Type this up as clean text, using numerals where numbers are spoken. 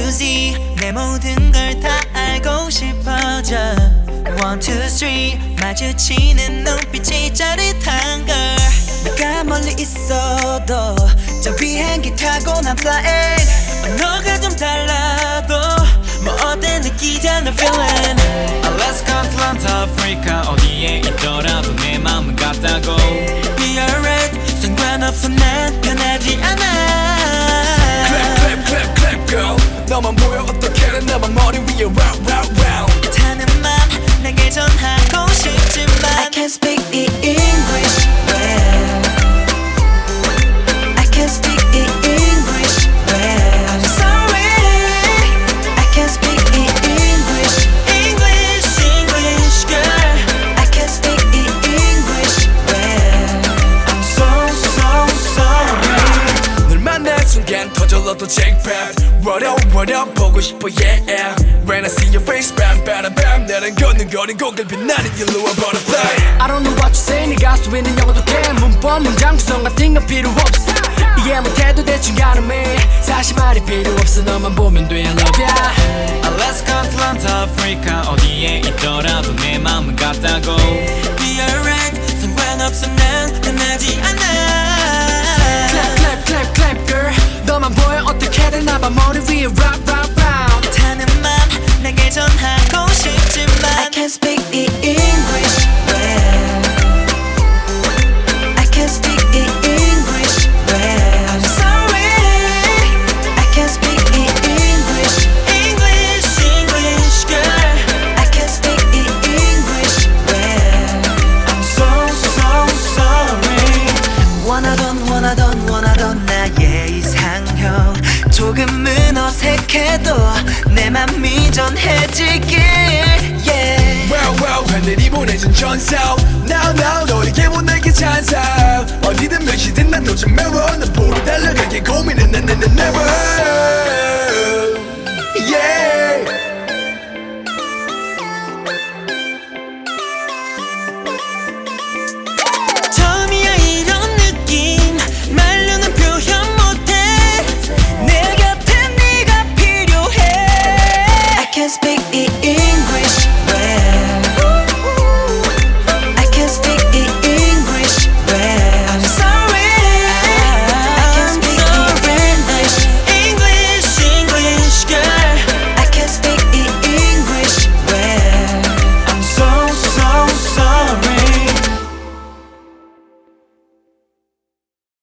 to Z 내 모든 걸 다 알고 싶어져 1, 2, 3 마주치는 눈빛이 짜릿한 걸 내가 멀리 있어도 저 비행기 타고 난 flying 언어가 좀 달라도 뭐 어때 느끼잖아 feeling Alaska, Atlanta, Africa 어디에 있더라도 내 맘은 같다고 Be alright 상관없어 난 변하지 않아 Clap, clap, clap, clap, girl 너만 보여 어떻게든 나만 머리 위에 round, round, round 타는 맘 내게 전하고 싶지만 I can't speak English well I can't speak English well I'm sorry I can't speak English English girl I can't speak English well I'm so sorry 널 만난 순간 터질러도 jackpot What up 보고 싶어 yeah When I see your face bam bam bam 나랑 걷는 거리 고개를 빛나는 yellow butterfly I don't know what you say 네 가수 있는 영어도 돼 문법 문장 구성 같은 건 필요 없어 이해 못해도 대충 가늠해 사실 말이 필요 없어 너만 보면 돼 I love ya Alaska, Atlanta, Africa 어디에 있더라도 내 맘은 같다고 Be alright 상관없어 난 변하지 않아 Clap clap clap clap girl 너만 보여 어떻게든 나만 머리 위에 rock rock round 타는 맘 내게 전하고 싶지만 I can't speak English well I can't speak English well I'm sorry I can't speak English English girl I can't speak English well I'm so sorry 원하던 나의 이상형 조금은 어색해도 내 맘이 전해지길 yeah Well 하늘이 보내준 전사